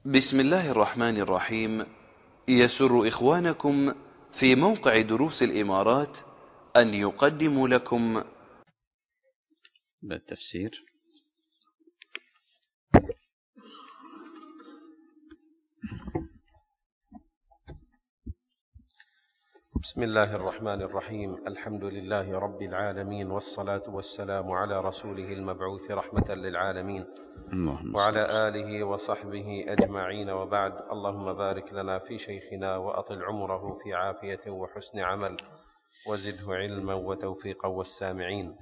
بسم الله الرحمن الرحيم. يسر إخوانكم في موقع دروس الإمارات أن يقدموا لكم بالتفسير. بسم الله الرحمن الرحيم. الحمد لله رب العالمين، والصلاة والسلام على رسوله المبعوث رحمة للعالمين وعلى آله وصحبه أجمعين، وبعد. اللهم بارك لنا في شيخنا وأطل عمره في عافية وحسن عمل، وزده علما وتوفيقا والسامعين.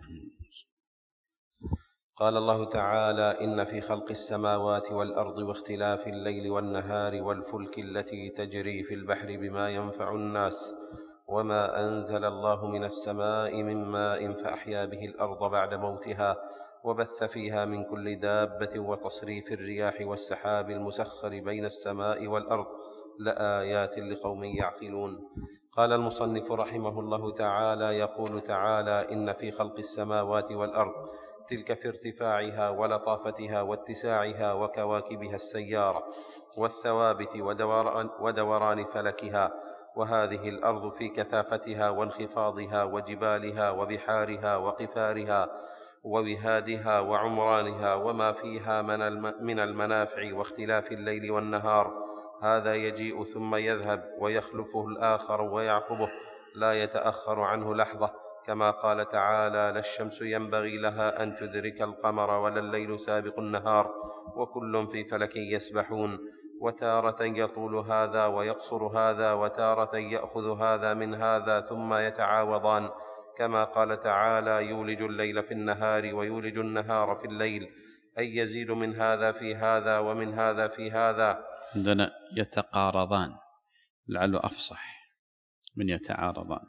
قال الله تعالى: إن في خلق السماوات والأرض واختلاف الليل والنهار والفلك التي تجري في البحر بما ينفع الناس وما أنزل الله من السماء من ماء فأحيا به الأرض بعد موتها وبث فيها من كل دابة وتصريف الرياح والسحاب المسخر بين السماء والأرض لآيات لقوم يعقلون. قال المصنف رحمه الله تعالى: يقول تعالى: إن في خلق السماوات والأرض، تلك في ارتفاعها ولطافتها واتساعها وكواكبها السيارة والثوابت ودوران فلكها، وهذه الأرض في كثافتها وانخفاضها وجبالها وبحارها وقفارها ووهادها وعمرانها وما فيها من المنافع واختلاف الليل والنهار، هذا يجيء ثم يذهب ويخلفه الآخر ويعقبه، لا يتأخر عنه لحظة، كما قال تعالى: لا الشمس ينبغي لها أن تدرك القمر ولا الليل سابق النهار وكل في فلك يسبحون. وتارة يطول هذا ويقصر هذا، وتارة يأخذ هذا من هذا ثم يتعاوضان، كما قال تعالى: يولج الليل في النهار ويولج النهار في الليل، أي يزيد من هذا في هذا ومن هذا في هذا. عندنا يتقارضان، لعله أفصح من يتعارضان.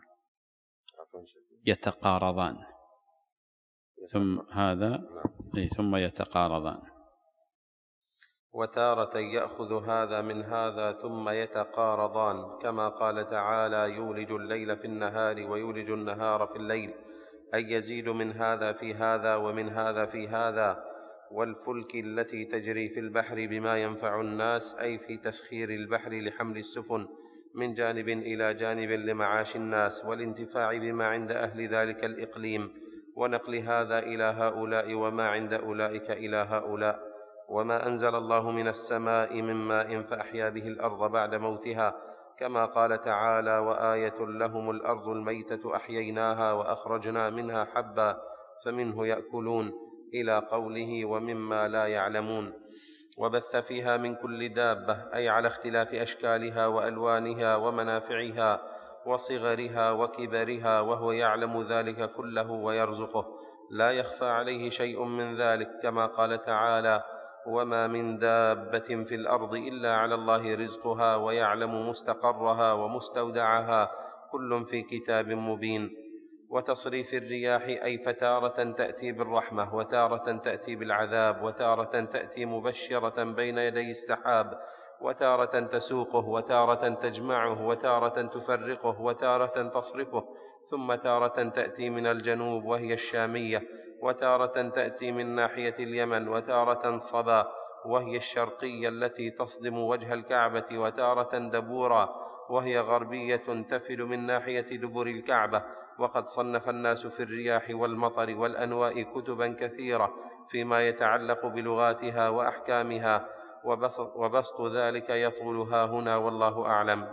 يتقارضان ثم هذا ثم يتقارضان. وتارة يأخذ هذا من هذا ثم يتقارضان، كما قال تعالى: يولج الليل في النهار ويولج النهار في الليل، أي يزيد من هذا في هذا ومن هذا في هذا. والفلك التي تجري في البحر بما ينفع الناس، أي في تسخير البحر لحمل السفن من جانب إلى جانب لمعاش الناس والانتفاع بما عند أهل ذلك الإقليم، ونقل هذا إلى هؤلاء وما عند أولئك إلى هؤلاء. وما أنزل الله من السماء من ماء فأحيا به الأرض بعد موتها، كما قال تعالى: وآية لهم الأرض الميتة أحييناها وأخرجنا منها حبا فمنه يأكلون، إلى قوله: ومما لا يعلمون. وبث فيها من كل دابة، أي على اختلاف أشكالها وألوانها ومنافعها وصغرها وكبرها، وهو يعلم ذلك كله ويرزقه، لا يخفى عليه شيء من ذلك، كما قال تعالى: وما من دابة في الأرض إلا على الله رزقها ويعلم مستقرها ومستودعها، كل في كتاب مبين. وتصريف الرياح، أي فتارة تأتي بالرحمة وتارة تأتي بالعذاب، وتارة تأتي مبشرة بين يدي السحاب، وتارة تسوقه، وتارة تجمعه، وتارة تفرقه، وتارة تصرفه، ثم تارة تأتي من الجنوب وهي الشامية، وتارة تأتي من ناحية اليمن، وتارة صبا وهي الشرقية التي تصدم وجه الكعبة، وتارة دبورا وهي غربية تفل من ناحية دبر الكعبة. وقد صنف الناس في الرياح والمطر والأنواء كتبا كثيرة فيما يتعلق بلغاتها وأحكامها، وبسط ذلك يطول هنا والله أعلم.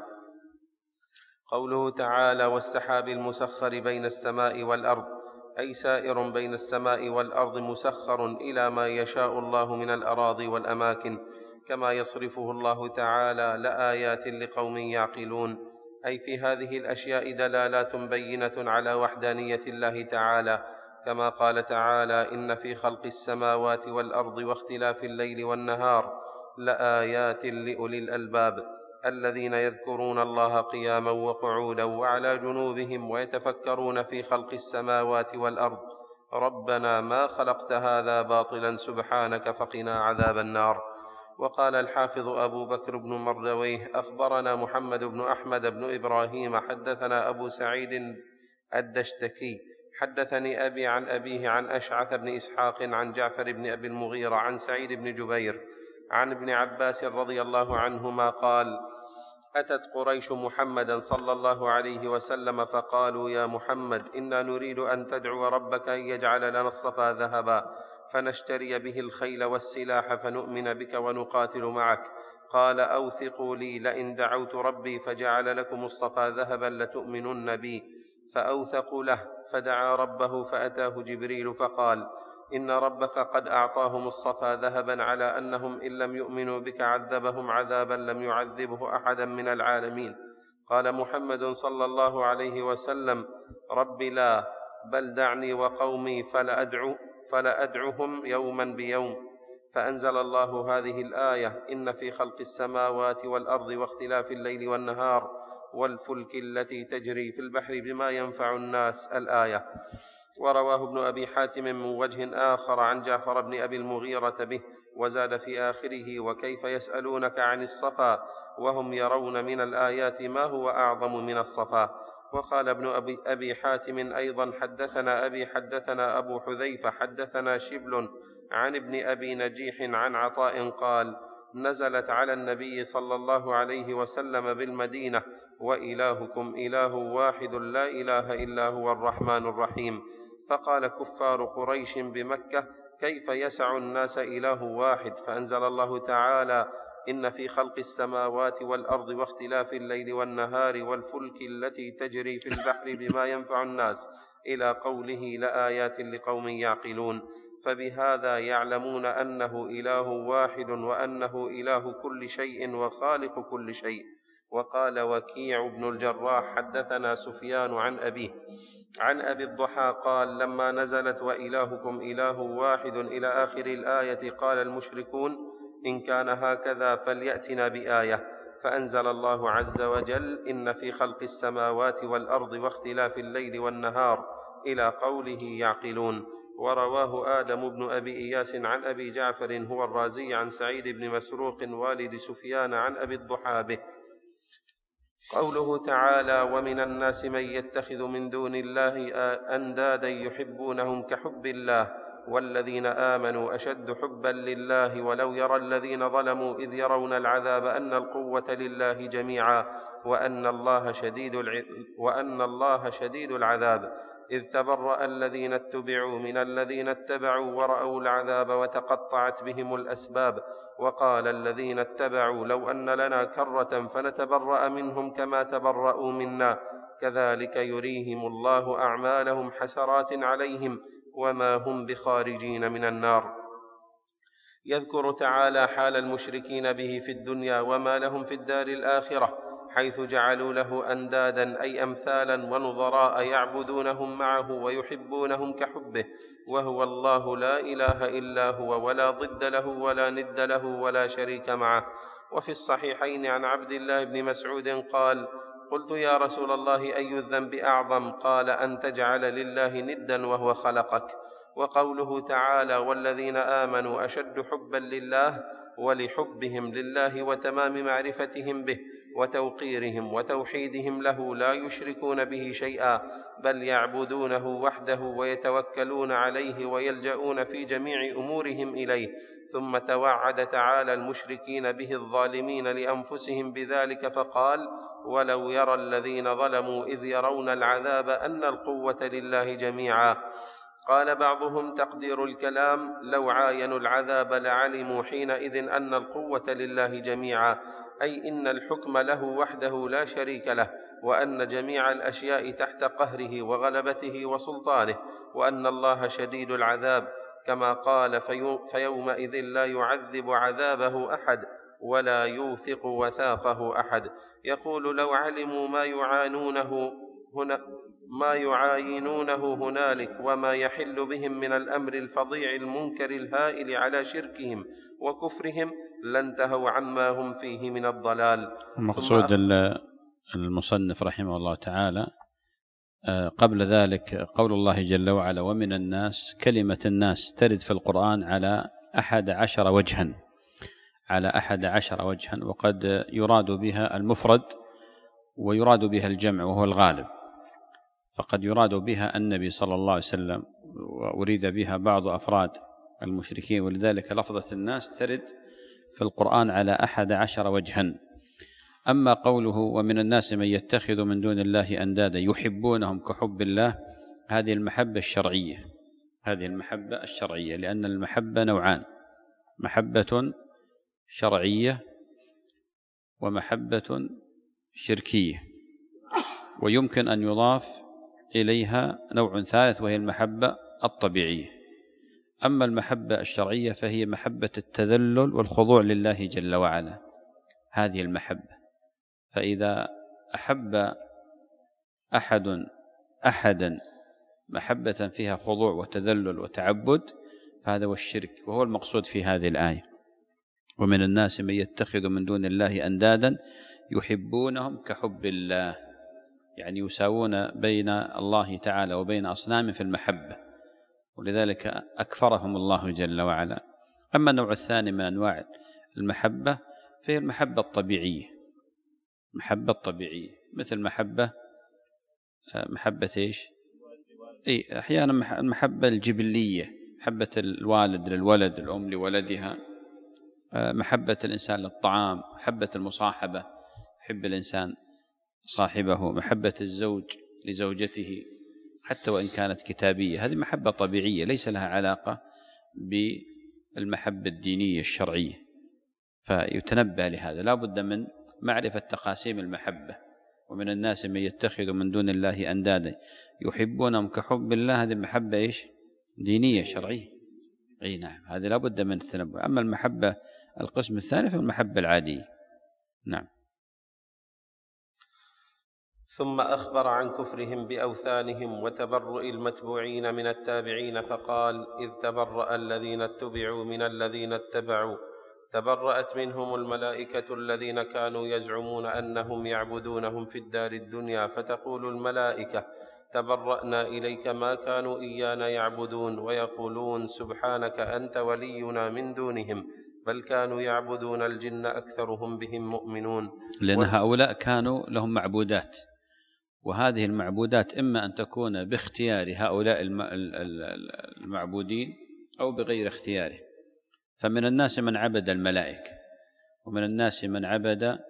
قوله تعالى: والسحاب المسخر بين السماء والأرض، أي سائر بين السماء والأرض مسخر إلى ما يشاء الله من الأراضي والأماكن، كما يصرفه الله تعالى لآيات لقوم يعقلون، أي في هذه الأشياء دلالات بينة على وحدانية الله تعالى، كما قال تعالى: إن في خلق السماوات والأرض واختلاف الليل والنهار لآيات لأولي الألباب الذين يذكرون الله قياما وقعودا وعلى جنوبهم ويتفكرون في خلق السماوات والأرض ربنا ما خلقت هذا باطلا سبحانك فقنا عذاب النار. وقال الحافظ أبو بكر بن مردويه: أخبرنا محمد بن أحمد بن إبراهيم حدثنا أبو سعيد الدشتكي حدثني أبي عن أبيه عن أشعث بن إسحاق عن جعفر بن أبي المغيرة عن سعيد بن جبير عن ابن عباس رضي الله عنهما قال: أتت قريش محمدا صلى الله عليه وسلم فقالوا: يا محمد، إنا نريد أن تدعو ربك أن يجعل لنا الصفا ذهبا فنشتري به الخيل والسلاح فنؤمن بك ونقاتل معك. قال: أوثقوا لي، لئن دعوت ربي فجعل لكم الصفا ذهبا لتؤمنن بي. فأوثقوا له، فدعا ربه فأتاه جبريل فقال: إن ربك قد أعطاهم الصفا ذهبا على أنهم إن لم يؤمنوا بك عذبهم عذابا لم يعذبه أحدا من العالمين. قال محمد صلى الله عليه وسلم: رب لا، بل دعني وقومي فلأدعهم يوما بيوم. فأنزل الله هذه الآية: إن في خلق السماوات والأرض واختلاف الليل والنهار والفلك التي تجري في البحر بما ينفع الناس، الآية. ورواه ابن أبي حاتم من وجه آخر عن جعفر بن أبي المغيرة به، وزاد في آخره: وكيف يسألونك عن الصفا وهم يرون من الآيات ما هو أعظم من الصفا. وقال ابن أبي حاتم أيضا: حدثنا أبي حدثنا أبو حذيفة حدثنا شبل عن ابن أبي نجيح عن عطاء قال: نزلت على النبي صلى الله عليه وسلم بالمدينة: وإلهكم إله واحد لا إله إلا هو الرحمن الرحيم. فقال كفار قريش بمكة: كيف يسع الناس إله واحد؟ فأنزل الله تعالى: إن في خلق السماوات والأرض واختلاف الليل والنهار والفلك التي تجري في البحر بما ينفع الناس إلى قوله: لآيات لقوم يعقلون. فبهذا يعلمون أنه إله واحد وأنه إله كل شيء وخالق كل شيء. وقال وكيع بن الجراح: حدثنا سفيان عن أبي الضحى قال: لما نزلت وإلهكم إله واحد إلى آخر الآية قال المشركون: إن كان هكذا فليأتنا بآية. فأنزل الله عز وجل: إن في خلق السماوات والأرض واختلاف الليل والنهار إلى قوله: يعقلون. ورواه آدم بن أبي إياس عن أبي جعفر هو الرازي عن سعيد بن مسروق والد سفيان عن أبي الضحى به. قوله تعالى: ومن الناس من يتخذ من دون الله أندادا يحبونهم كحب الله والذين آمنوا أشد حبا لله ولو يرى الذين ظلموا إذ يرون العذاب أن القوة لله جميعا وأن الله شديد العذاب. إذ تبرأ الذين اتبعوا من الذين اتبعوا ورأوا العذاب وتقطعت بهم الأسباب. وقال الذين اتبعوا: لو أن لنا كرة فنتبرأ منهم كما تبرأوا منا كذلك يريهم الله أعمالهم حسرات عليهم وما هم بخارجين من النار. يذكر تعالى حال المشركين به في الدنيا وما لهم في الدار الآخرة، حيث جعلوا له أندادا أي أمثالا ونظراء يعبدونهم معه ويحبونهم كحبه، وهو الله لا إله إلا هو ولا ضد له ولا ند له ولا شريك معه. وفي الصحيحين عن عبد الله بن مسعود قال: قلت يا رسول الله: أي الذنب أعظم؟ قال: أن تجعل لله ندا وهو خلقك. وقوله تعالى: والذين آمنوا أشد حبا لله، ولحبهم لله وتمام معرفتهم به وتوقيرهم وتوحيدهم له لا يشركون به شيئا بل يعبدونه وحده ويتوكلون عليه ويلجؤون في جميع أمورهم إليه. ثم توعد تعالى المشركين به الظالمين لأنفسهم بذلك فقال: ولو يرى الذين ظلموا إذ يرون العذاب أن القوة لله جميعا. قال بعضهم: تقدير الكلام: لو عاينوا العذاب لعلموا حينئذ أن القوة لله جميعا، أي إن الحكم له وحده لا شريك له، وأن جميع الأشياء تحت قهره وغلبته وسلطانه، وأن الله شديد العذاب، كما قال: فيومئذ لا يعذب عذابه أحد ولا يوثق وثاقه أحد. يقول: لو علموا ما يعاينونه هنالك وما يحل بهم من الأمر الفظيع المنكر الهائل على شركهم وكفرهم لانتهوا عما هم فيه من الضلال. المقصود المصنف رحمه الله تعالى قبل ذلك قول الله جل وعلا: ومن الناس. كلمة الناس ترد في القرآن على 11 وجها، وقد يراد بها المفرد ويراد بها الجمع وهو الغالب. فقد يراد بها النبي صلى الله عليه وسلم، وأريد بها بعض أفراد المشركين، ولذلك لفظة الناس ترد في القرآن على 11 وجها. أما قوله ومن الناس من يتخذ من دون الله أندادا يحبونهم كحب الله، هذه المحبة الشرعية، هذه المحبة الشرعية، لأن المحبة نوعان: محبة شرعية ومحبة شركية، ويمكن أن يضاف إليها نوع ثالث وهي المحبة الطبيعية. أما المحبة الشرعية فهي محبة التذلل والخضوع لله جل وعلا، هذه المحبة. فإذا أحب أحدا محبة فيها خضوع وتذلل وتعبد فهذا هو الشرك، وهو المقصود في هذه الآية: ومن الناس من يتخذ من دون الله أندادا يحبونهم كحب الله، يعني يساوون بين الله تعالى وبين أصنام في المحبة، ولذلك أكفرهم الله جل وعلا. أما النوع الثاني من أنواع المحبة فهي المحبة الطبيعية، محبة طبيعية، مثل محبة إيش؟ أحيانا المحبة الجبلية، محبة الوالد للولد، الأم لولدها، محبة الإنسان للطعام، محبة المصاحبة، يحب الإنسان صاحبه، محبة الزوج لزوجته حتى وإن كانت كتابية، هذه محبة طبيعية ليس لها علاقة بالمحبة الدينية الشرعية. فيتنبه لهذا، لا بد من معرفة تقاسيم المحبة. ومن الناس من يتخذ من دون الله أندادا يحبونهم كحب الله، هذه المحبة إيش؟ دينية شرعية، أي نعم، هذه لا بد من التنبه. أما المحبة القسم الثاني فالمحبة العادية. نعم. ثم أخبر عن كفرهم بأوثانهم وتبرؤ المتبوعين من التابعين، فقال: إذ تبرأ الذين اتبعوا من الذين اتبعوا، تبرأت منهم الملائكة الذين كانوا يزعمون أنهم يعبدونهم في الدار الدنيا، فتقول الملائكة: تبرأنا إليك ما كانوا إيانا يعبدون، ويقولون: سبحانك أنت ولينا من دونهم، بل كانوا يعبدون الجن أكثرهم بهم مؤمنون. لأن هؤلاء كانوا لهم معبودات، وهذه المعبودات إما أن تكون باختيار هؤلاء المعبودين أو بغير اختياره. فمن الناس من عبد الملائكة، ومن الناس من عبد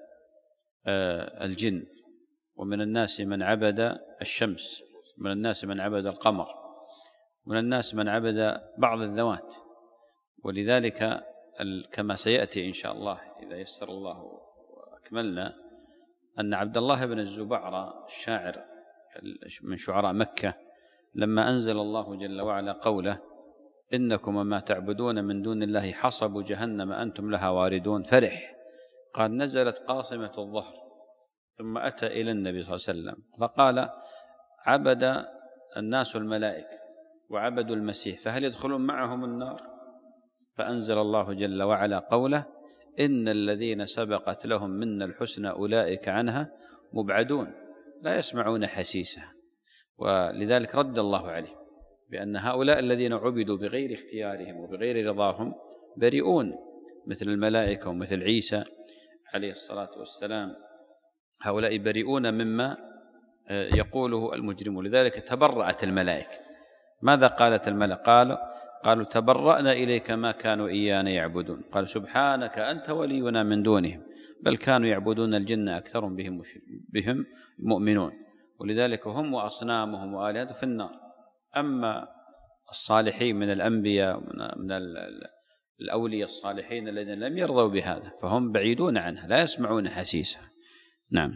الجن، ومن الناس من عبد الشمس، ومن الناس من عبد القمر، ومن الناس من عبد بعض الذوات. ولذلك كما سيأتي إن شاء الله إذا يسر الله وأكملنا، أن عبد الله بن الزبعرة الشاعر من شعراء مكة لما أنزل الله جل وعلا قوله: إنكم وما تعبدون من دون الله حصب جهنم أنتم لها واردون، فرح، قال: نزلت قاصمة الظهر. ثم أتى إلى النبي صلى الله عليه وسلم فقال: عبد الناس الملائكة وعبدوا المسيح، فهل يدخلون معهم النار؟ فأنزل الله جل وعلا قوله: إن الذين سبقت لهم منا الحسنى أولئك عنها مبعدون لا يسمعون حسيسها. ولذلك رد الله عليه بأن هؤلاء الذين عبدوا بغير اختيارهم وبغير رضاهم بريئون، مثل الملائكة ومثل عيسى عليه الصلاة والسلام، هؤلاء بريئون مما يقوله المجرمون. لذلك تبرأت الملائكة. ماذا قالت الملائكة؟ قالوا: تبرأنا إليك ما كانوا إيانا يعبدون، قال: سبحانك أنت ولينا من دونهم، بل كانوا يعبدون الجن أكثرهم بهم مؤمنون. ولذلك هم وأصنامهم وآلهتهم في النار. أما الصالحين من الأنبياء من الأولياء الصالحين الذين لم يرضوا بهذا فهم بعيدون عنها لا يسمعون حسيسها. نعم.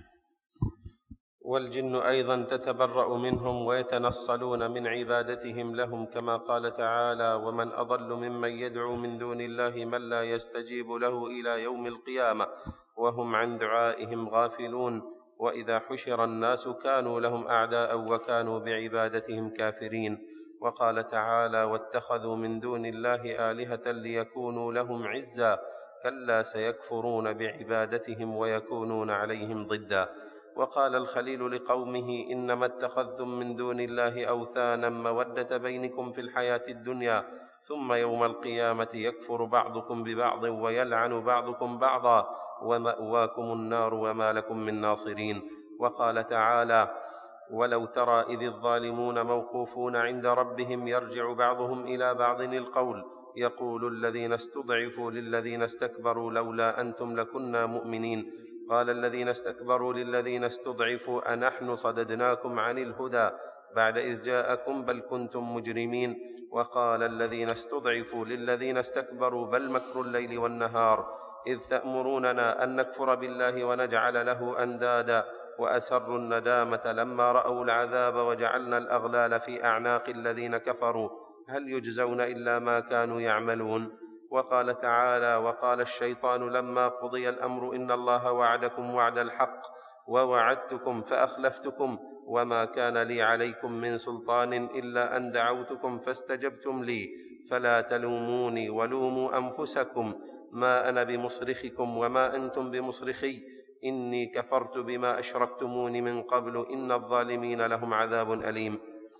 والجن أيضا تتبرأ منهم ويتنصلون من عبادتهم لهم، كما قال تعالى: ومن أضل ممن يدعو من دون الله من لا يستجيب له إلى يوم القيامة وهم عن دعائهم غافلون، وإذا حشر الناس كانوا لهم أعداء وكانوا بعبادتهم كافرين. وقال تعالى: واتخذوا من دون الله آلهة ليكونوا لهم عزا، كلا سيكفرون بعبادتهم ويكونون عليهم ضدا. وقال الخليل لقومه: إنما اتخذتم من دون الله أوثانا مودة بينكم في الحياة الدنيا، ثم يوم القيامة يكفر بعضكم ببعض ويلعن بعضكم بعضا، ومأواكم النار وما لكم من ناصرين. وقال تعالى: ولو ترى إذ الظالمون موقوفون عند ربهم يرجع بعضهم إلى بعض القول يقول الذين استضعفوا للذين استكبروا لولا أنتم لكنا مؤمنين. قال الذين استكبروا للذين استضعفوا أنحن صددناكم عن الهدى بعد إذ جاءكم بل كنتم مجرمين. وقال الذين استضعفوا للذين استكبروا بل مكر الليل والنهار إذ تأمروننا أن نكفر بالله ونجعل له أندادا وأسروا الندامة لما رأوا العذاب وجعلنا الأغلال في أعناق الذين كفروا هل يجزون إلا ما كانوا يعملون. وقال تعالى وقال الشيطان لما قضي الأمر إن الله وعدكم وعد الحق ووعدتكم فأخلفتكم وما كان لي عليكم من سلطان إلا أن دعوتكم فاستجبتم لي فلا تلوموني ولوموا أنفسكم ما أنا بمصرخكم وما أنتم بمصرخي إني كفرت بما أشركتمون من قبل إن الظالمين لهم عذاب أليم.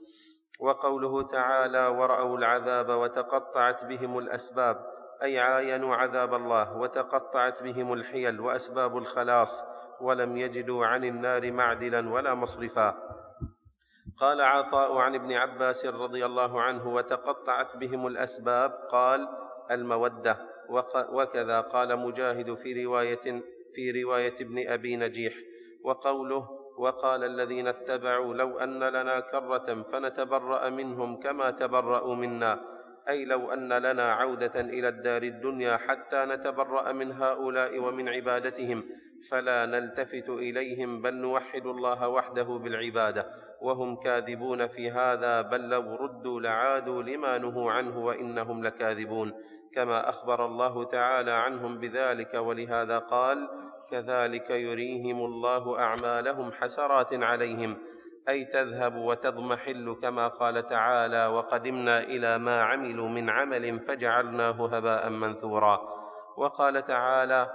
وقوله تعالى ورأوا العذاب وتقطعت بهم الأسباب أي عاينوا عذاب الله وتقطعت بهم الحيل وأسباب الخلاص ولم يجدوا عن النار معدلا ولا مصرفا. قال عطاء عن ابن عباس رضي الله عنه وتقطعت بهم الأسباب قال المودة. وكذا قال مجاهد في رواية ابن أبي نجيح. وقوله وقال الذين اتبعوا لو أن لنا كرة فنتبرأ منهم كما تبرأوا منا أي لو أن لنا عودة إلى الدار الدنيا حتى نتبرأ من هؤلاء ومن عبادتهم فلا نلتفت إليهم بل نوحد الله وحده بالعبادة وهم كاذبون في هذا بل لو ردوا لعادوا لما نهوا عنه وإنهم لكاذبون كما أخبر الله تعالى عنهم بذلك. ولهذا قال كذلك يريهم الله أعمالهم حسرات عليهم أي تذهب وتضمحل كما قال تعالى وقدمنا إلى ما عملوا من عمل فجعلناه هباء منثورا. وقال تعالى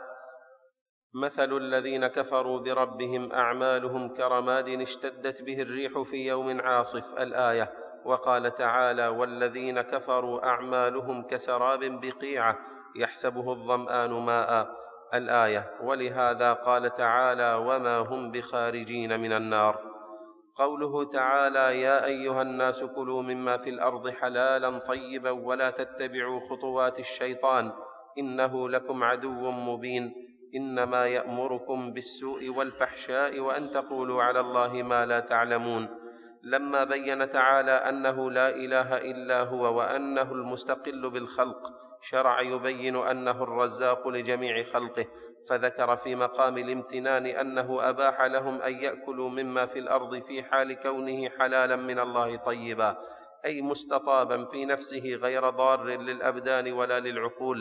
مثل الذين كفروا بربهم أعمالهم كرماد اشتدت به الريح في يوم عاصف الآية. وقال تعالى والذين كفروا أعمالهم كسراب بقيعة يحسبه الظمآن ماء الآية. ولهذا قال تعالى وما هم بخارجين من النار. قوله تعالى يا أيها الناس كلوا مما في الأرض حلالا طيبا ولا تتبعوا خطوات الشيطان إنه لكم عدو مبين إنما يأمركم بالسوء والفحشاء وأن تقولوا على الله ما لا تعلمون. لما بين تعالى أنه لا إله إلا هو وأنه المستقل بالخلق شرع يبين أنه الرزاق لجميع خلقه فذكر في مقام الامتنان أنه أباح لهم أن يأكلوا مما في الأرض في حال كونه حلالا من الله طيبا أي مستطابا في نفسه غير ضار للأبدان ولا للعقول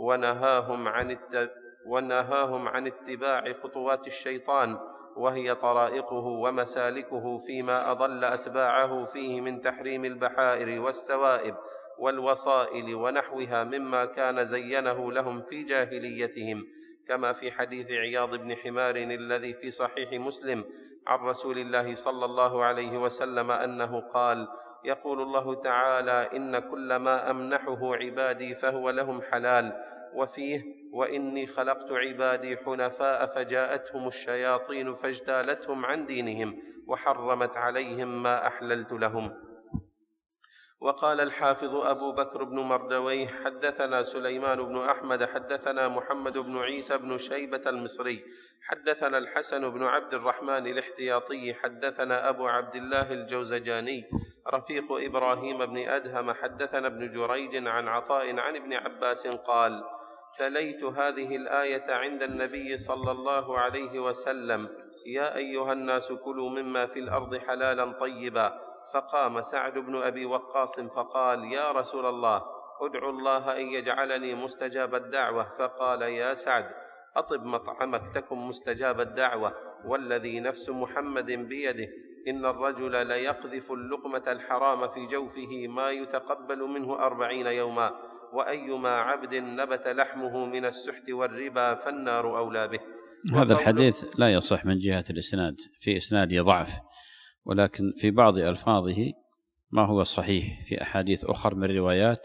ونهاهم عن اتباع خطوات الشيطان وهي طرائقه ومسالكه فيما أضل أتباعه فيه من تحريم البحائر والسوائب والوصائل ونحوها مما كان زينه لهم في جاهليتهم كما في حديث عياض بن حمار الذي في صحيح مسلم عن رسول الله صلى الله عليه وسلم أنه قال يقول الله تعالى إن كل ما أمنحه عبادي فهو لهم حلال. وفيه وإني خلقت عبادي حنفاء فجاءتهم الشياطين فاجتالتهم عن دينهم وحرمت عليهم ما أحللت لهم. وقال الحافظ أبو بكر بن مردويه حدثنا سليمان بن أحمد حدثنا محمد بن عيسى بن شيبة المصري حدثنا الحسن بن عبد الرحمن الاحتياطي حدثنا أبو عبد الله الجوزجاني رفيق إبراهيم بن أدهم حدثنا ابن جريج عن عطاء عن ابن عباس قال تليت هذه الآية عند النبي صلى الله عليه وسلم يا أيها الناس كلوا مما في الأرض حلالا طيبا فقام سعد بن أبي وقاص فقال يا رسول الله ادعو الله أن يجعلني مستجاب الدعوة. فقال يا سعد أطب مطعمك تكن مستجاب الدعوة والذي نفس محمد بيده إن الرجل ليقذف اللقمة الحرام في جوفه ما يتقبل منه 40 يوما وأيما عبد نبت لحمه من السحت والربا فالنار أولى به. هذا الحديث لا يصح من جهة الإسناد في إسناده ضعف ولكن في بعض ألفاظه ما هو صحيح في أحاديث أخرى من روايات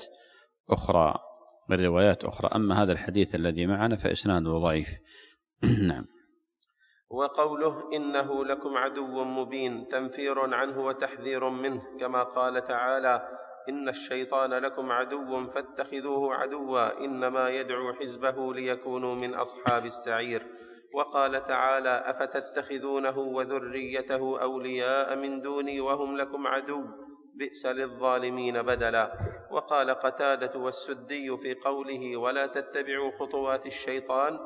أخرى أما هذا الحديث الذي معنا فإسناده ضعيف. نعم. وقوله إنه لكم عدو مبين تنفير عنه وتحذير منه كما قال تعالى إن الشيطان لكم عدو فاتخذوه عدوا إنما يدعو حزبه ليكونوا من أصحاب السعير. وقال تعالى أفتتخذونه وذريته أولياء من دوني وهم لكم عدو بئس للظالمين بدلا. وقال قتادة والسدي في قوله ولا تتبعوا خطوات الشيطان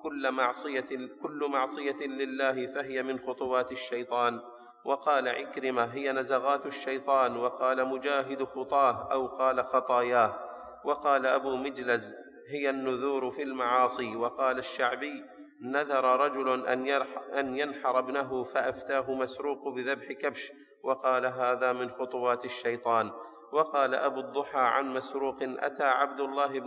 كل معصية لله فهي من خطوات الشيطان. وقال عكرمة هي نزغات الشيطان. وقال مجاهد خطاه أو قال خطاياه. وقال أبو مجلز هي النذور في المعاصي. وقال الشعبي نذر رجل أن ينحر ابنه فأفتاه مسروق بذبح كبش وقال هذا من خطوات الشيطان. وقال أبو الضحى عن مسروق أتى عبد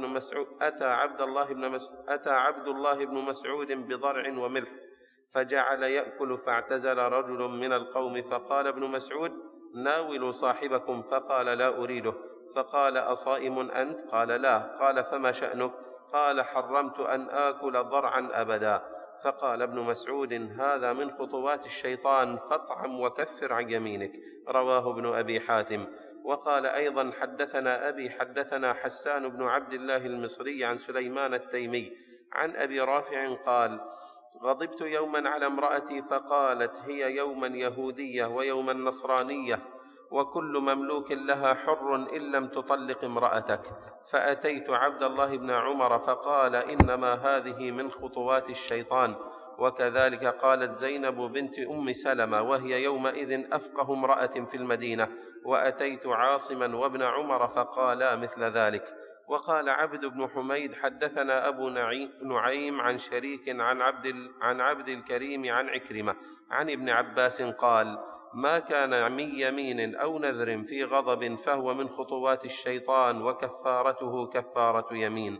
الله بن مسعود بضرع وملح فجعل يأكل فاعتزل رجل من القوم فقال ابن مسعود ناولوا صاحبكم فقال لا أريده. فقال أصائم أنت؟ قال لا. قال فما شأنك؟ قال حرمت أن آكل ضرعا أبدا. فقال ابن مسعود هذا من خطوات الشيطان فاطعم وكفر عن يمينك. رواه ابن أبي حاتم. وقال أيضا حدثنا أبي حدثنا حسان بن عبد الله المصري عن سليمان التيمي عن أبي رافع قال غضبت يوما على امرأتي فقالت هي يوما يهودية ويوما نصرانية وكل مملوك لها حر إن لم تطلق امرأتك. فأتيت عبد الله بن عمر فقال إنما هذه من خطوات الشيطان. وكذلك قالت زينب بنت أم سلمة وهي يومئذ أفقه امرأة في المدينة. وأتيت عاصما وابن عمر فقالا مثل ذلك. وقال عبد بن حميد حدثنا أبو نعيم عن شريك عن عبد الكريم عن عكرمة عن ابن عباس قال ما كان من يمين أو نذر في غضب فهو من خطوات الشيطان وكفارته كفارة يمين.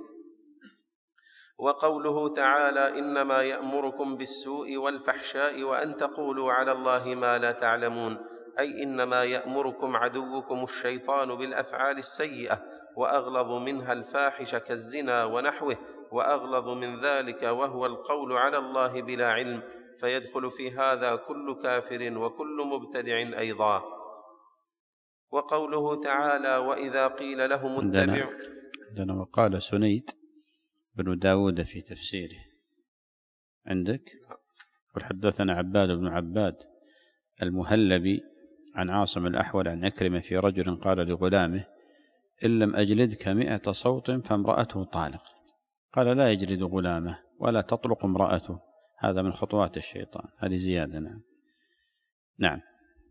وقوله تعالى إنما يأمركم بالسوء والفحشاء وأن تقولوا على الله ما لا تعلمون أي إنما يأمركم عدوكم الشيطان بالأفعال السيئة وأغلظ منها الفاحش كالزنا ونحوه وأغلظ من ذلك وهو القول على الله بلا علم فيدخل في هذا كل كافر وكل مبتدع أيضا. وقوله تعالى وإذا قيل لهم اتبعوا عندنا وقال سنيد بن داود في تفسيره عندك وحدثنا عباد بن عباد المهلبي عن عاصم الأحول عن عكرمة في رجل قال لغلامه إن لم أجلدك 100 صوت فامرأته طالق. قال لا يجلد غلامه ولا تطلق امرأته هذا من خطوات الشيطان. هذه زيادة. نعم.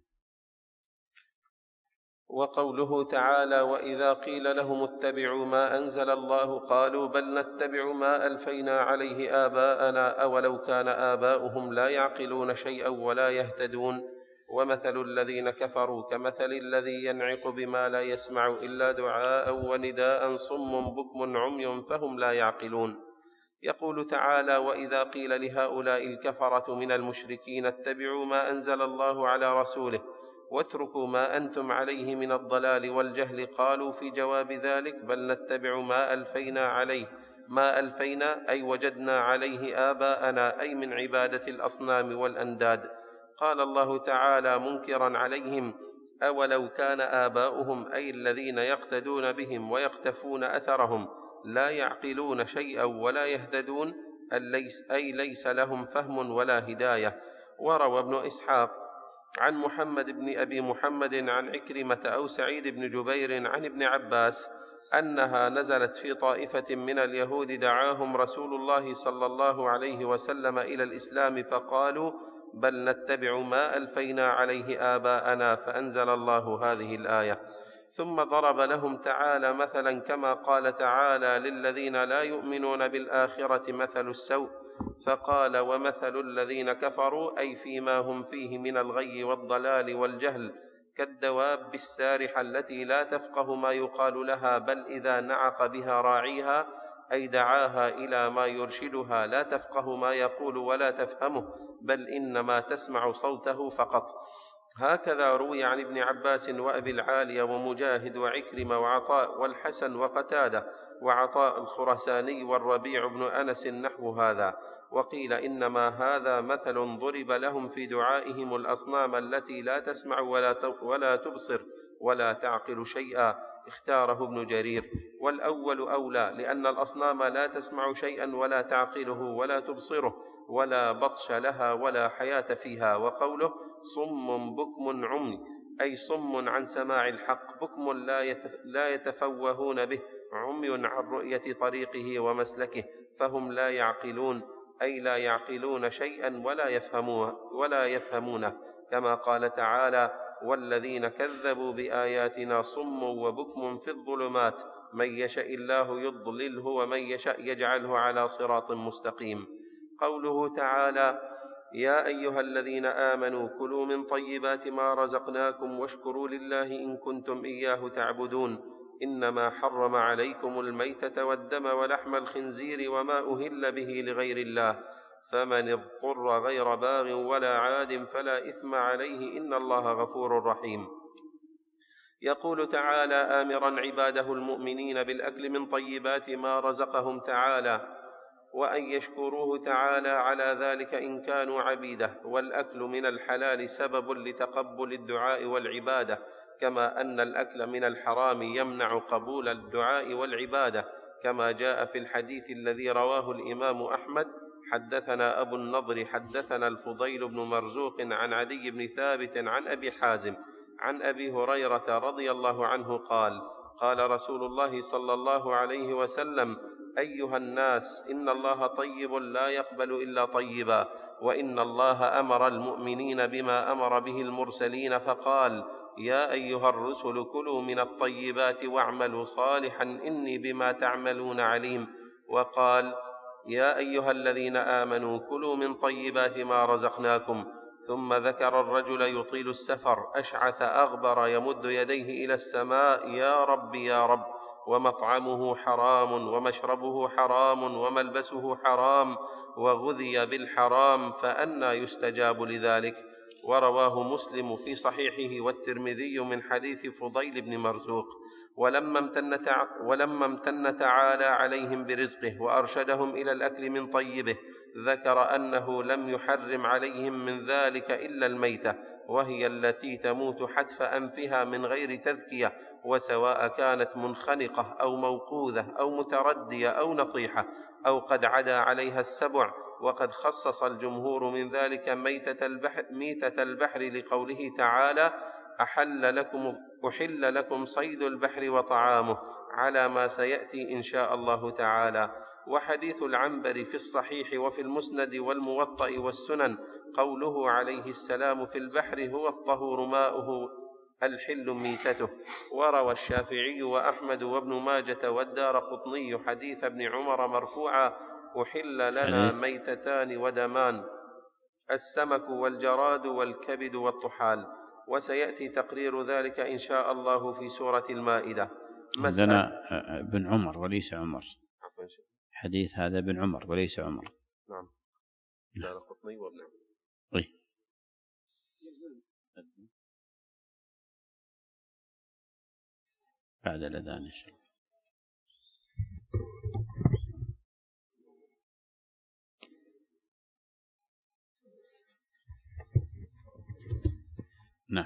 وقوله تعالى وإذا قيل لهم اتبعوا ما أنزل الله قالوا بل نتبع ما ألفينا عليه آباءنا أولو كان آباؤهم لا يعقلون شيئا ولا يهتدون. ومثل الذين كفروا كمثل الذي ينعق بما لا يسمع إلا دعاء ونداء صم بكم عمي فهم لا يعقلون. يقول تعالى وإذا قيل لهؤلاء الكفرة من المشركين اتبعوا ما أنزل الله على رسوله واتركوا ما أنتم عليه من الضلال والجهل قالوا في جواب ذلك بل نتبع ما ألفينا أي وجدنا عليه آباءنا أي من عبادة الأصنام والأنداد. قال الله تعالى منكرا عليهم أولو كان آباؤهم أي الذين يقتدون بهم ويقتفون أثرهم لا يعقلون شيئا ولا يهتدون أي ليس لهم فهم ولا هداية. وروى ابن إسحاق عن محمد بن أبي محمد عن عكرمة أو سعيد بن جبير عن ابن عباس أنها نزلت في طائفة من اليهود دعاهم رسول الله صلى الله عليه وسلم إلى الإسلام فقالوا بل نتبع ما ألفينا عليه آباءنا فأنزل الله هذه الآية. ثم ضرب لهم تعالى مثلا كما قال تعالى للذين لا يؤمنون بالآخرة مثل السوء فقال ومثل الذين كفروا أي فيما هم فيه من الغي والضلال والجهل كالدواب السارحة التي لا تفقه ما يقال لها بل إذا نعق بها راعيها أي دعاها إلى ما يرشدها لا تفقه ما يقول ولا تفهمه بل إنما تسمع صوته فقط. هكذا روي عن ابن عباس وأبي العالية ومجاهد وعكرمة وعطاء والحسن وقتادة وعطاء الخرساني والربيع بن أنس نحو هذا. وقيل إنما هذا مثل ضرب لهم في دعائهم الأصنام التي لا تسمع ولا تبصر ولا تعقل شيئا اختاره ابن جرير، والأول أولى، لأن الأصنام لا تسمع شيئا ولا تعقله ولا تبصره ولا بطش لها ولا حياة فيها. وقوله صم بكم عمي، أي صم عن سماع الحق، بكم لا يتفوهون به، عمي عن رؤية طريقه ومسلكه، فهم لا يعقلون، أي لا يعقلون شيئا ولا يفهمونه، كما قال تعالى والذين كذبوا بآياتنا صم وبكم في الظلمات من يشاء الله يضلله ومن يشاء يجعله على صراط مستقيم. قوله تعالى يا أيها الذين آمنوا كلوا من طيبات ما رزقناكم واشكروا لله إن كنتم إياه تعبدون، إنما حرم عليكم الميتة والدم ولحم الخنزير وما أهل به لغير الله، فمن اضطر غير باغ ولا عاد فلا إثم عليه إن الله غفور رحيم. يقول تعالى آمرا عباده المؤمنين بالأكل من طيبات ما رزقهم تعالى، وأن يشكروه تعالى على ذلك إن كانوا عبيده، والأكل من الحلال سبب لتقبل الدعاء والعبادة، كما أن الأكل من الحرام يمنع قبول الدعاء والعبادة، كما جاء في الحديث الذي رواه الإمام أحمد حدثنا أبو النضر حدثنا الفضيل بن مرزوق عن عدي بن ثابت عن أبي حازم عن أبي هريرة رضي الله عنه قال قال رسول الله صلى الله عليه وسلم أيها الناس إن الله طيب لا يقبل إلا طيبا، وإن الله أمر المؤمنين بما أمر به المرسلين فقال يا أيها الرسل كلوا من الطيبات واعملوا صالحا إني بما تعملون عليم، وقال يا أيها الذين آمنوا كلوا من طيبات ما رزقناكم، ثم ذكر الرجل يطيل السفر أشعث أغبر يمد يديه إلى السماء يا رب يا رب، ومطعمه حرام ومشربه حرام وملبسه حرام وغذي بالحرام فأنى يستجاب لذلك. ورواه مسلم في صحيحه والترمذي من حديث فضيل بن مرزوق. ولما امتن تعالى عليهم برزقه وأرشدهم إلى الأكل من طيبه ذكر أنه لم يحرم عليهم من ذلك إلا الميتة، وهي التي تموت حتف أنفها من غير تذكية، وسواء كانت منخنقة أو موقوذة أو متردية أو نطيحة أو قد عدا عليها السبع. وقد خصص الجمهور من ذلك ميتة البحر لقوله تعالى أحل لكم صيد البحر وطعامه، على ما سيأتي إن شاء الله تعالى. وحديث العنبر في الصحيح وفي المسند والموطأ والسنن قوله عليه السلام في البحر هو الطهور ماؤه الحل ميتته. وروى الشافعي وأحمد وابن ماجة والدارقطني حديث ابن عمر مرفوعا أحل لنا ميتتان ودمان، السمك والجراد والكبد والطحال، وسيأتي تقرير ذلك إن شاء الله في سورة المائدة. عندنا ابن عمر وليس عمر، حديث هذا ابن عمر وليس عمر. نعم دارقطني وابن عمر. بعد الأذان إن شاء الله. نعم.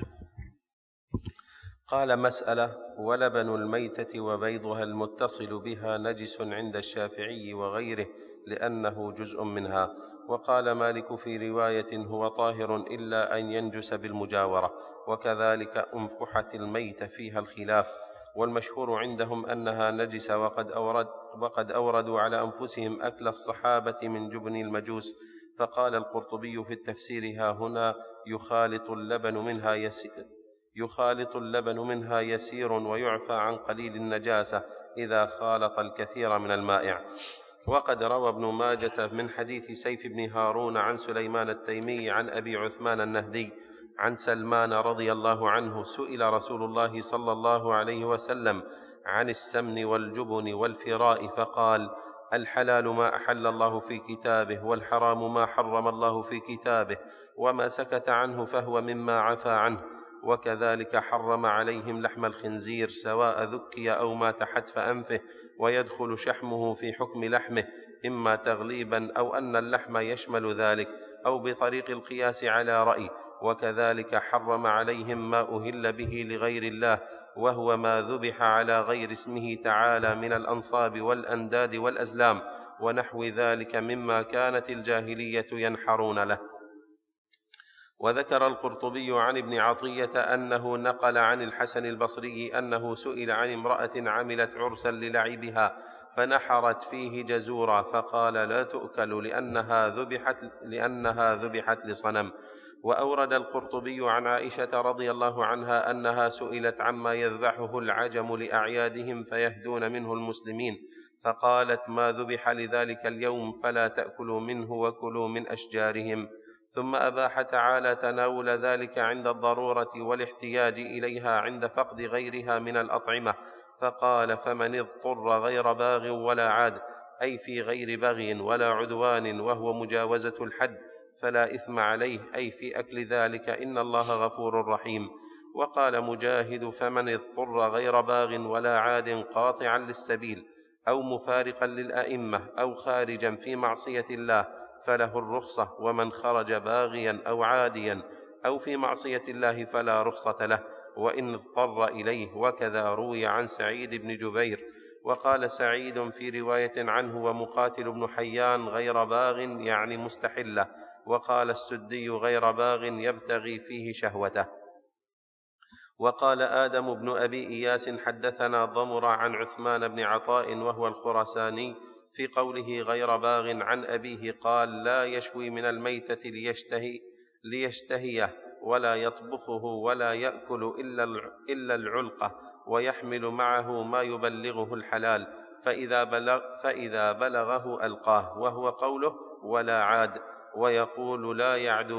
قال مسألة ولبن الميتة وبيضها المتصل بها نجس عند الشافعي وغيره لأنه جزء منها. وقال مالك في رواية هو طاهر إلا أن ينجس بالمجاورة، وكذلك أنفحة الميتة فيها الخلاف، والمشهور عندهم أنها نجس، وقد أوردوا على أنفسهم أكل الصحابة من جبن المجوس. فقال القرطبي في التفسير ها هنا يخالط اللبن منها يسير ويعفى عن قليل النجاسة إذا خالط الكثير من المائع. وقد روى ابن ماجة من حديث سيف بن هارون عن سليمان التيمي عن أبي عثمان النهدي عن سلمان رضي الله عنه سئل رسول الله صلى الله عليه وسلم عن السمن والجبن والفراء فقال الحلال ما أحل الله في كتابه، والحرام ما حرم الله في كتابه، وما سكت عنه فهو مما عفى عنه. وكذلك حرم عليهم لحم الخنزير سواء ذكي أو مات حتف أنفه، ويدخل شحمه في حكم لحمه إما تغليبا أو أن اللحم يشمل ذلك، أو بطريق القياس على رأي. وكذلك حرم عليهم ما أهل به لغير الله، وهو ما ذبح على غير اسمه تعالى من الأنصاب والأنداد والأزلام ونحو ذلك مما كانت الجاهلية ينحرون له. وذكر القرطبي عن ابن عطية أنه نقل عن الحسن البصري أنه سئل عن امرأة عملت عرسا للعبها فنحرت فيه جزورا فقال لا تؤكل لأنها ذبحت لصنم. وأورد القرطبي عن عائشة رضي الله عنها أنها سئلت عما يذبحه العجم لأعيادهم فيهدون منه المسلمين، فقالت ما ذبح لذلك اليوم فلا تأكلوا منه وكلوا من أشجارهم. ثم أباح تعالى تناول ذلك عند الضرورة والاحتياج إليها عند فقد غيرها من الأطعمة، فقال فمن اضطر غير باغ ولا عاد، أي في غير بغي ولا عدوان وهو مجاوزة الحد، فلا إثم عليه، أي في أكل ذلك، إن الله غفور رحيم. وقال مجاهد فمن اضطر غير باغ ولا عاد قاطعا للسبيل أو مفارقا للأئمة أو خارجا في معصية الله فله الرخصة، ومن خرج باغيا أو عاديا أو في معصية الله فلا رخصة له وإن اضطر إليه. وكذا روي عن سعيد بن جبير. وقال سعيد في رواية عنه ومقاتل بن حيان غير باغ يعني مستحلة، وقال السدي غير باغ يبتغي فيه شهوته. وقال آدم بن أبي إياس حدثنا ضمر عن عثمان بن عطاء وهو الخراساني في قوله غير باغ عن أبيه قال لا يشوي من الميتة ليشتهيه ولا يطبخه ولا يأكل إلا العلقة، ويحمل معه ما يبلغه الحلال، فإذا بلغه ألقاه، وهو قوله ولا عاد، ويقول لا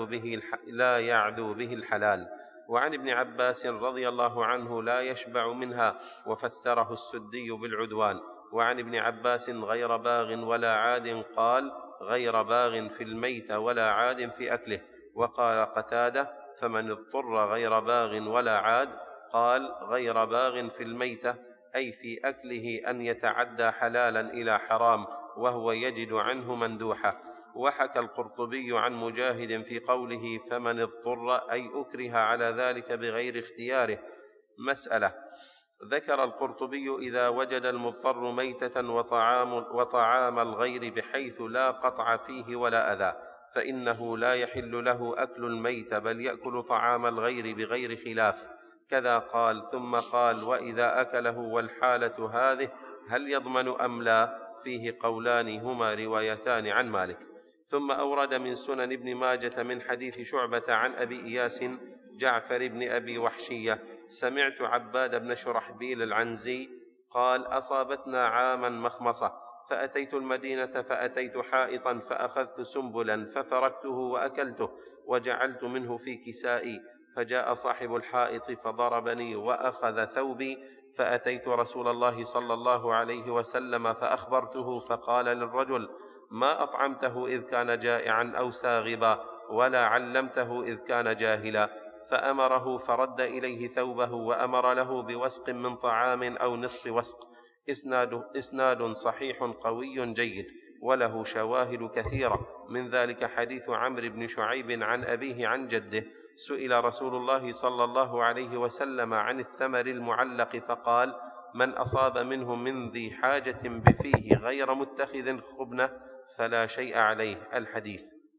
يعدو به الحلال. وعن ابن عباس رضي الله عنه لا يشبع منها، وفسره السدي بالعدوان. وعن ابن عباس غير باغ ولا عاد قال غير باغ في الميت ولا عاد في أكله. وقال قتادة فمن اضطر غير باغ ولا عاد قال غير باغ في الميتة، أي في أكله أن يتعدى حلالا إلى حرام وهو يجد عنه مندوحة. وحكى القرطبي عن مجاهد في قوله فمن اضطر أي أكره على ذلك بغير اختياره. مسألة: ذكر القرطبي إذا وجد المضطر ميتة وطعام الغير بحيث لا قطع فيه ولا أذى فإنه لا يحل له أكل الميت، بل يأكل طعام الغير بغير خلاف. كذا قال. ثم قال وإذا أكله والحالة هذه هل يضمن أم لا؟ فيه قولان هما روايتان عن مالك. ثم أورد من سنن ابن ماجة من حديث شعبة عن أبي إياس جعفر بن أبي وحشية سمعت عباد بن شرحبيل العنزي قال أصابتنا عاما مخمصة، فأتيت المدينة فأتيت حائطا فأخذت سنبلا ففركته وأكلته وجعلت منه في كسائي، فجاء صاحب الحائط فضربني وأخذ ثوبي، فأتيت رسول الله صلى الله عليه وسلم فأخبرته، فقال للرجل ما أطعمته إذ كان جائعا أو ساغبا، ولا علمته إذ كان جاهلا، فأمره فرد إليه ثوبه وأمر له بوسق من طعام أو نصف وسق. إسناد صحيح قوي جيد، وله شواهد كثيرة، من ذلك حديث عمرو بن شعيب عن أبيه عن جده سئل رسول الله صلى الله عليه وسلم عن الثمر المعلق فقال من أصاب منه من ذي حاجة بفيه غير متخذ خبنة فلا شيء عليه. الحديث.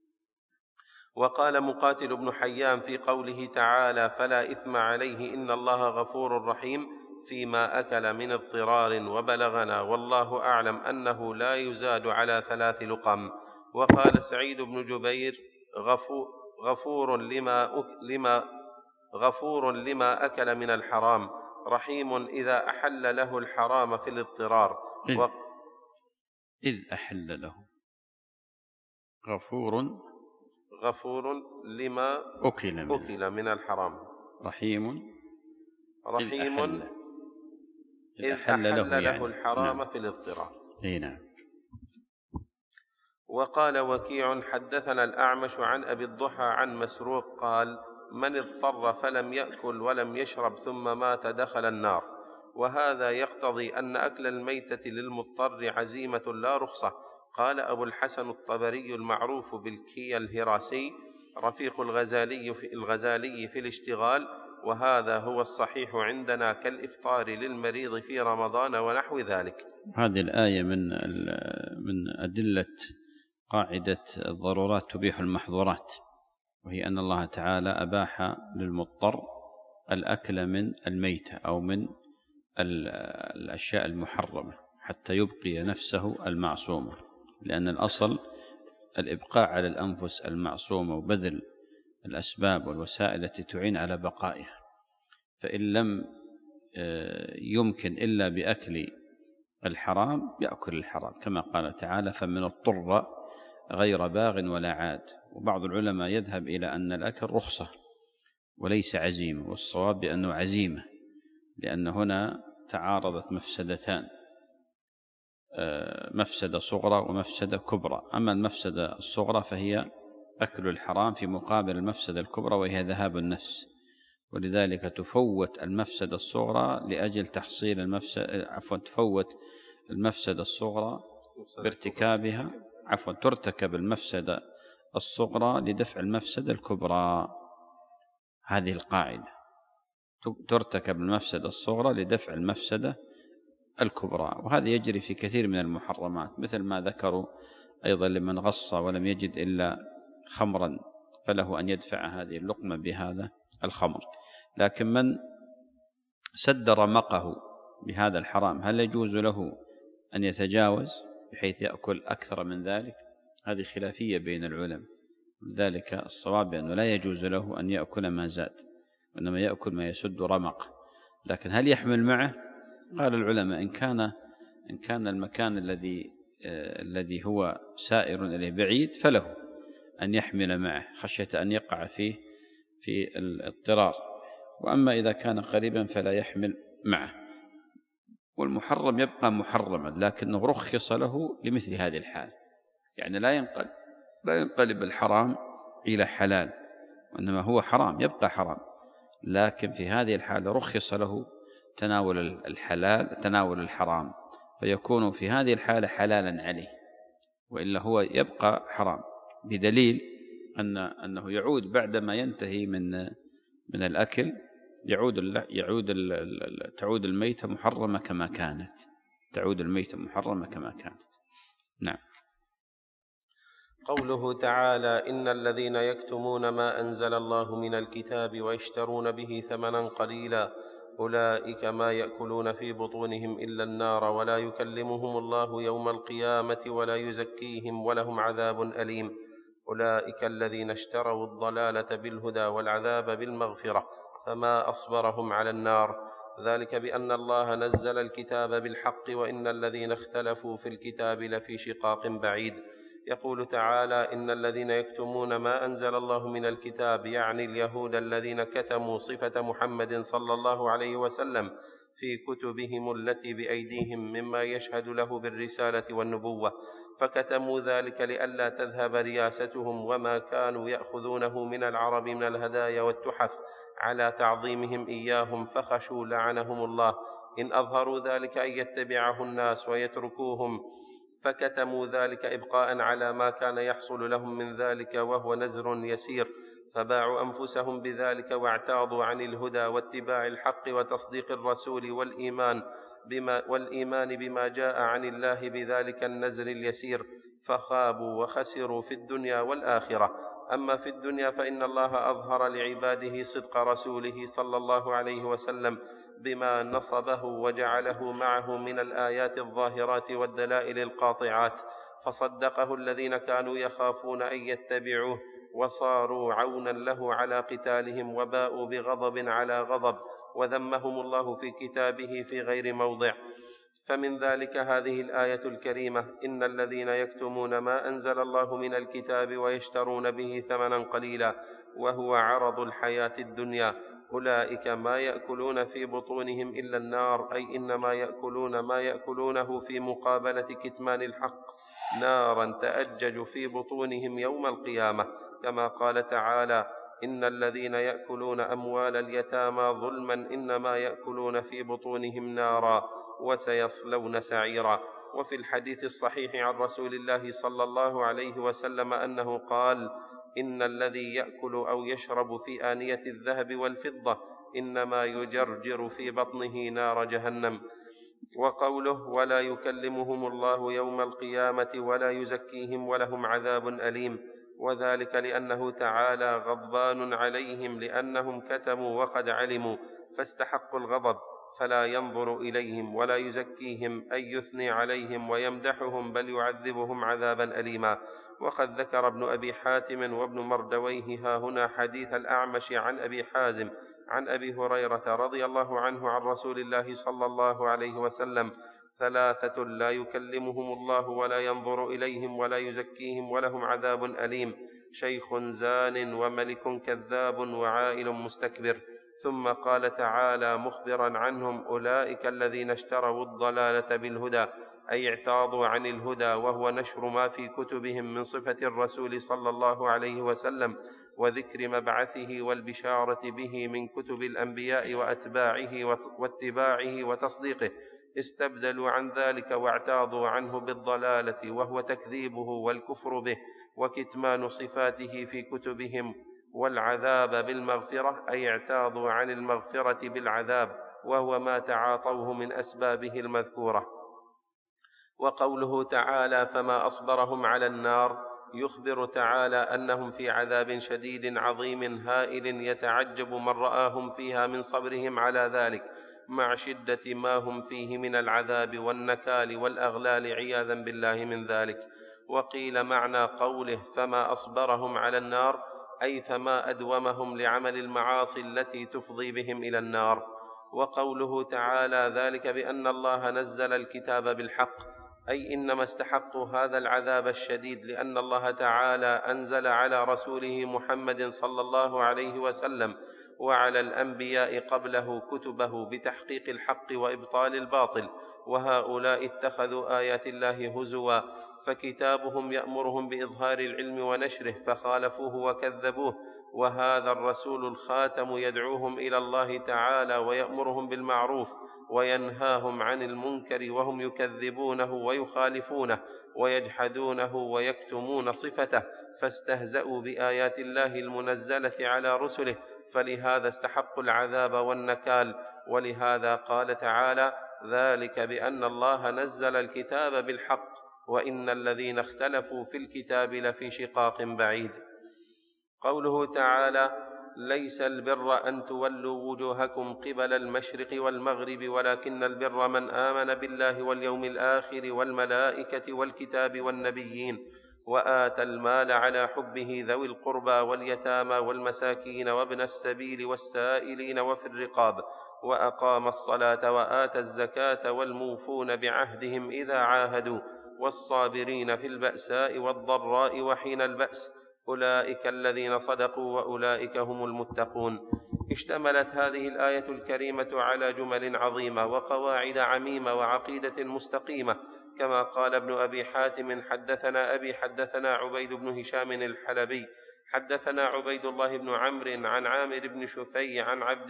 وقال مقاتل بن حيان في قوله تعالى فلا إثم عليه إن الله غفور رحيم فيما أكل من اضطرار، وبلغنا والله أعلم أنه لا يزاد على 3 لقم. وقال سعيد بن جبير غفور لما أكل من الحرام، رحيم إذا أحل له الحرام في الاضطرار. إذ أحل له غفور لما أكل من الحرام، رحيم إذ أحل له الحرام نعم. في الاضطرار. نعم. وقال وكيع حدثنا الأعمش عن أبي الضحى عن مسروق قال من اضطر فلم يأكل ولم يشرب ثم مات دخل النار. وهذا يقتضي أن أكل الميتة للمضطر عزيمة لا رخصة. قال أبو الحسن الطبري المعروف بالكي الهراسي رفيق الغزالي في الاشتغال، وهذا هو الصحيح عندنا كالإفطار للمريض في رمضان ونحو ذلك. هذه الآية من أدلة قاعدة الضرورات تبيح المحظورات، وهي أن الله تعالى أباح للمضطر الأكل من الميتة أو من الأشياء المحرمة حتى يبقي نفسه المعصومة، لأن الأصل الإبقاء على الأنفس المعصومة وبذل الأسباب والوسائل التي تعين على بقائها. فإن لم يمكن إلا بأكل الحرام يأكل الحرام، كما قال تعالى: فمن اضطر غير باغ ولا عاد. وبعض العلماء يذهب إلى أن الأكل رخصة وليس عزيمة، والصواب بأنه عزيمة، لأن هنا تعارضت مفسدتان، مفسدة صغرى ومفسدة كبرى. أما المفسدة الصغرى فهي أكل الحرام في مقابل المفسدة الكبرى وهي ذهاب النفس، ولذلك تفوت المفسدة الصغرى لأجل تحصيل تفوت المفسدة الصغرى بارتكابها، ترتكب المفسدة الصغرى لدفع المفسدة الكبرى. هذه القاعدة، ترتكب المفسدة الصغرى لدفع المفسدة الكبرى. وهذا يجري في كثير من المحرمات، مثل ما ذكروا أيضا: لمن غص ولم يجد إلا خمرا فله أن يدفع هذه اللقمة بهذا الخمر. لكن من سد رمقه بهذا الحرام هل يجوز له أن يتجاوز بحيث يأكل أكثر من ذلك؟ هذه خلافية بين العلماء، لذلك الصواب أنه لا يجوز له أن يأكل ما زاد، وإنما يأكل ما يسد رمقه. لكن هل يحمل معه؟ قال العلماء: إن كان المكان الذي هو سائر إليه بعيد فله أن يحمل معه خشية أن يقع فيه في الاضطرار، وأما إذا كان قريبا فلا يحمل معه. والمحرم يبقى محرما، لكنه رخص له لمثل هذه الحال، يعني لا ينقلب الحرام إلى حلال، وإنما هو حرام يبقى حرام، لكن في هذه الحالة رخص له تناول الحرام، فيكون في هذه الحالة حلالا عليه، وإلا هو يبقى حرام، بدليل أنه يعود بعدما ينتهي من الأكل، تعود الميتة محرمة كما كانت، نعم. قوله تعالى: إن الذين يكتمون ما أنزل الله من الكتاب ويشترون به ثمنا قليلا أولئك ما يأكلون في بطونهم إلا النار ولا يكلمهم الله يوم القيامة ولا يزكيهم ولهم عذاب أليم. أولئك الذين اشتروا الضلالة بالهدى والعذاب بالمغفرة، فما أصبرهم على النار، ذلك بأن الله نزل الكتاب بالحق وإن الذين اختلفوا في الكتاب لفي شقاق بعيد. يقول تعالى: إن الذين يكتمون ما أنزل الله من الكتاب، يعني اليهود الذين كتموا صفة محمد صلى الله عليه وسلم في كتبهم التي بأيديهم مما يشهد له بالرسالة والنبوة، فكتموا ذلك لئلا تذهب رياستهم وما كانوا يأخذونه من العرب من الهدايا والتحف على تعظيمهم إياهم، فخشوا لعنهم الله إن أظهروا ذلك أن يتبعه الناس ويتركوهم، فكتموا ذلك إبقاء على ما كان يحصل لهم من ذلك وهو نزر يسير، فباعوا أنفسهم بذلك واعتاضوا عن الهدى واتباع الحق وتصديق الرسول والإيمان بما جاء عن الله بذلك النزر اليسير، فخابوا وخسروا في الدنيا والآخرة. أما في الدنيا فإن الله أظهر لعباده صدق رسوله صلى الله عليه وسلم بما نصبه وجعله معه من الآيات الظاهرات والدلائل القاطعات، فصدقه الذين كانوا يخافون أن يتبعوه وصاروا عونا له على قتالهم، وباءوا بغضب على غضب، وذمهم الله في كتابه في غير موضع. فمن ذلك هذه الآية الكريمة: إن الذين يكتمون ما أنزل الله من الكتاب ويشترون به ثمنا قليلا وهو عرض الحياة الدنيا أولئك ما يأكلون في بطونهم إلا النار، أي إنما يأكلون ما يأكلونه في مقابلة كتمان الحق، نارا تأجج في بطونهم يوم القيامة، كما قال تعالى: إن الذين يأكلون أموال اليتامى ظلما إنما يأكلون في بطونهم نارا وسيصلون سعيرا. وفي الحديث الصحيح عن رسول الله صلى الله عليه وسلم أنه قال: إن الذي يأكل أو يشرب في آنية الذهب والفضة إنما يجرجر في بطنه نار جهنم. وقوله ولا يكلمهم الله يوم القيامة ولا يزكيهم ولهم عذاب أليم، وذلك لأنه تعالى غضبان عليهم لأنهم كتموا وقد علموا فاستحقوا الغضب، فلا ينظر إليهم ولا يزكيهم أي يثني عليهم ويمدحهم، بل يعذبهم عذابا أليما. وقد ذكر ابن أبي حاتم وابن مردويه ها هنا حديث الأعمش عن أبي حازم عن أبي هريرة رضي الله عنه عن رسول الله صلى الله عليه وسلم: ثلاثة لا يكلمهم الله ولا ينظر إليهم ولا يزكيهم ولهم عذاب أليم: شيخ زان وملك كذاب وعائل مستكبر. ثم قال تعالى مخبرا عنهم: أولئك الذين اشتروا الضلالة بالهدى، أي اعتاضوا عن الهدى، وهو نشر ما في كتبهم من صفة الرسول صلى الله عليه وسلم وذكر مبعثه والبشارة به من كتب الأنبياء وأتباعه واتباعه وتصديقه. استبدلوا عن ذلك واعتاضوا عنه بالضلالة، وهو تكذيبه والكفر به وكتمان صفاته في كتبهم، والعذاب بالمغفرة، أي اعتاضوا عن المغفرة بالعذاب، وهو ما تعاطوه من أسبابه المذكورة. وقوله تعالى فما أصبرهم على النار، يخبر تعالى أنهم في عذاب شديد عظيم هائل يتعجب من رآهم فيها من صبرهم على ذلك، مع شدة ما هم فيه من العذاب والنكال والأغلال عياذا بالله من ذلك. وقيل معنى قوله فما أصبرهم على النار أي فما أدومهم لعمل المعاصي التي تفضي بهم إلى النار. وقوله تعالى ذلك بأن الله نزل الكتاب بالحق، أي إنما استحقوا هذا العذاب الشديد لأن الله تعالى أنزل على رسوله محمد صلى الله عليه وسلم وعلى الأنبياء قبله كتبه بتحقيق الحق وإبطال الباطل، وهؤلاء اتخذوا آيات الله هزوا، فكتابهم يأمرهم بإظهار العلم ونشره فخالفوه وكذبوه، وهذا الرسول الخاتم يدعوهم إلى الله تعالى ويأمرهم بالمعروف وينهاهم عن المنكر، وهم يكذبونه ويخالفونه ويجحدونه ويكتمون صفته، فاستهزأوا بآيات الله المنزلة على رسله، فلهذا استحقوا العذاب والنكال. ولهذا قال تعالى ذلك بأن الله نزل الكتاب بالحق وإن الذين اختلفوا في الكتاب لفي شقاق بعيد. قوله تعالى ليس البر أن تولوا وجوهكم قبل المشرق والمغرب ولكن البر من آمن بالله واليوم الآخر والملائكة والكتاب والنبيين وآتى المال على حبه ذوي القربى واليتامى والمساكين وابن السبيل والسائلين وفي الرقاب وأقام الصلاة وآتى الزكاة والموفون بعهدهم إذا عاهدوا والصابرين في البأساء والضراء وحين البأس، أولئك الذين صدقوا وأولئك هم المتقون. اشتملت هذه الآية الكريمة على جمل عظيمة وقواعد عميمة وعقيدة مستقيمة، كما قال ابن أبي حاتم حدثنا أبي حدثنا عبيد بن هشام الحلبي حدثنا عبيد الله بن عمرو عن عامر بن شفي عن عبد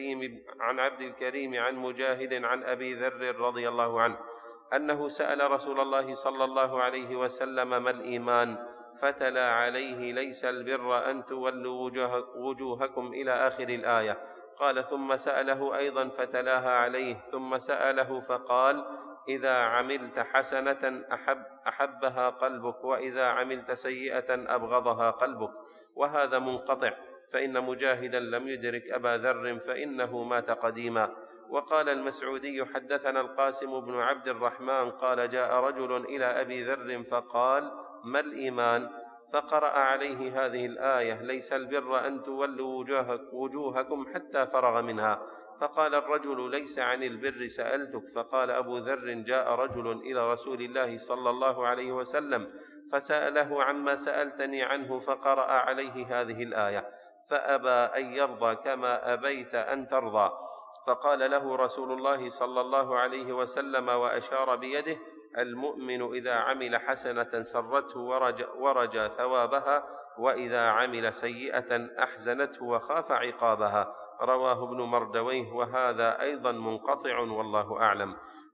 الكريم عن مجاهد عن أبي ذر رضي الله عنه أنه سأل رسول الله صلى الله عليه وسلم ما الإيمان، فتلا عليه ليس البر أن تولوا وجوهكم إلى آخر الآية. قال ثم سأله أيضا فتلاها عليه، ثم سأله فقال إذا عملت حسنة أحبها قلبك وإذا عملت سيئة أبغضها قلبك. وهذا منقطع، فإن مجاهدا لم يدرك أبا ذر فإنه مات قديما. وقال المسعودي حدثنا القاسم بن عبد الرحمن قال جاء رجل إلى أبي ذر فقال ما الإيمان، فقرأ عليه هذه الآية ليس البر أن تولوا وجوهكم حتى فرغ منها. فقال الرجل ليس عن البر سألتك. فقال أبو ذر جاء رجل إلى رسول الله صلى الله عليه وسلم فسأله عما سألتني عنه فقرأ عليه هذه الآية فأبى أن يرضى كما أبيت أن ترضى. فقال له رسول الله صلى الله عليه وسلم وأشار بيده المؤمن إذا عمل حسنة سرته ورجى ثوابها وإذا عمل سيئة أحزنته وخاف عقابها. رواه ابن مردويه، وهذا أيضا منقطع والله أعلم.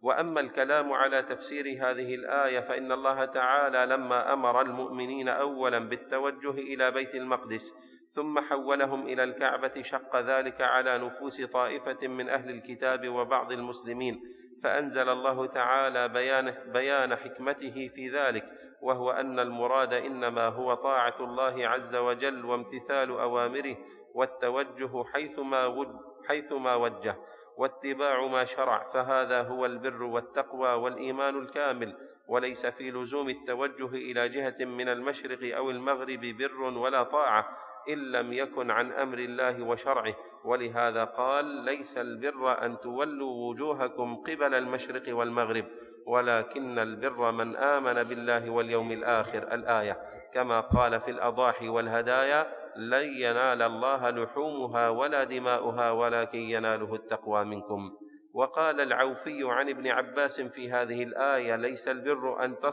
وأما الكلام على تفسير هذه الآية فإن الله تعالى لما أمر المؤمنين أولا بالتوجه إلى بيت المقدس ثم حولهم إلى الكعبة شق ذلك على نفوس طائفة من أهل الكتاب وبعض المسلمين، فأنزل الله تعالى بيان حكمته في ذلك، وهو أن المراد إنما هو طاعة الله عز وجل وامتثال أوامره والتوجه حيثما وجه واتباع ما شرع، فهذا هو البر والتقوى والإيمان الكامل، وليس في لزوم التوجه إلى جهة من المشرق أو المغرب بر ولا طاعة إن لم يكن عن أمر الله وشرعه. ولهذا قال: ليس البر أن تولوا وجوهكم قبل المشرق والمغرب ولكن البر من آمن بالله واليوم الآخر، الآية. كما قال في الأضاحي والهدايا: لن ينال الله لحومها ولا دماؤها ولكن يناله التقوى منكم. وقال العوفي عن ابن عباس في هذه الآية: ليس البر أن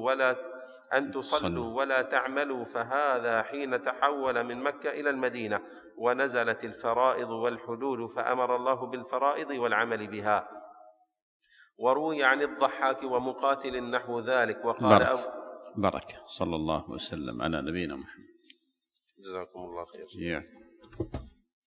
تصلوا ولا تعملوا، فهذا حين تحول من مكة إلى المدينة ونزلت الفرائض والحدود فأمر الله بالفرائض والعمل بها. وروي عن الضحاك ومقاتل نحو ذلك. وقال بركة. صلى الله وسلم على نبينا محمد. جزاكم الله خير.